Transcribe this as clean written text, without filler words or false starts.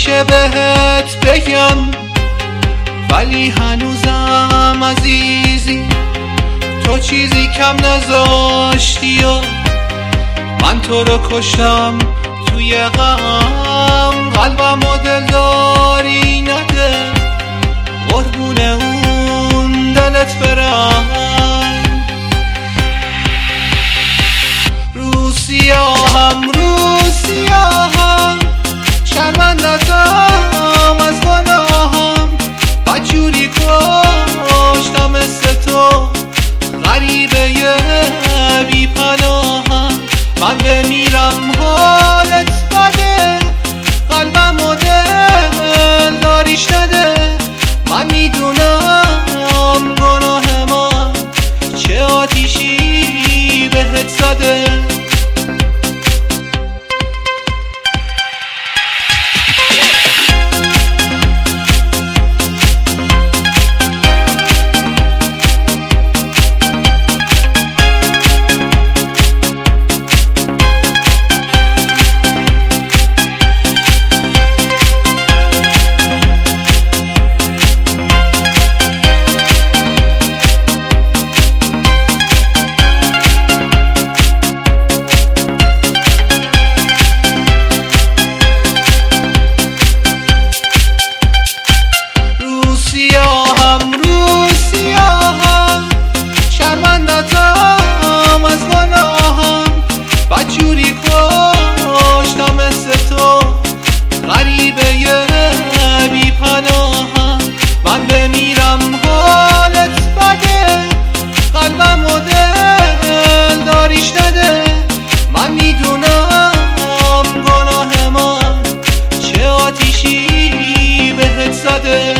میشه بهت بگم، ولی هنوزم عزیزی تو چیزی کم نذاشتی و من تو رو کشتم توی غم. قلبم و دلداری نده، قربون اون دلت برم. رو سیاهم شرمندتم از گناهم، بدجوری کشتم مثل تو غریبه بی پناهم. من بمیرم حالت بده، قلبم و دل داریش نده. من میدونم گناه من چه آتیشی بهت زده. شرمندتم از گناهم، بدجوری کشتم مثل تو غریبه بی پناهم. من بمیرم حالت بده، قلبم و دل داریش نده. من میدونم گناه من چه آتیشی بهت زده.